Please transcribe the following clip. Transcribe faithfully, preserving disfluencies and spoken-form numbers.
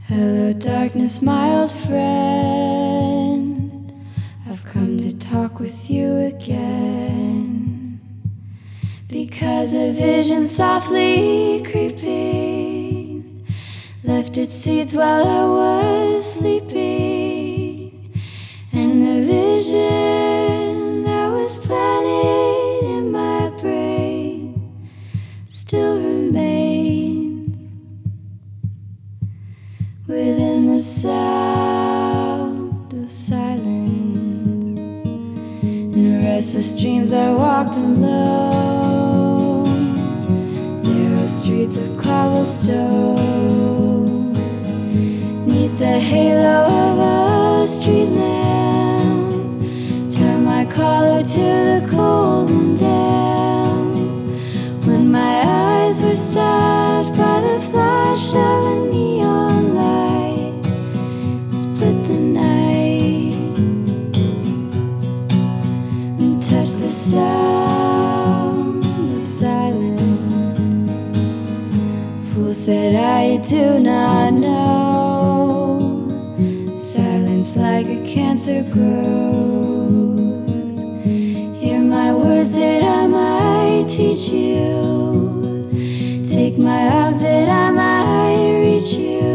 Hello, darkness, my old friend. I've come to talk with you again, because a vision softly creeping left its seeds while I was sleeping. And the vision that was planted in my brain still remains within the sound of silence. In restless dreams I walked alone, narrow streets of cobblestone, neath the halo of a street lamp. Turn my collar to the cold and damp, when my eyes were stabbed by the flash of a neon light, split the night and touched the sound of silence. Fool said I do not know, silence like a cancer grows. Hear my words that I might teach you, take my arms that I might reach you.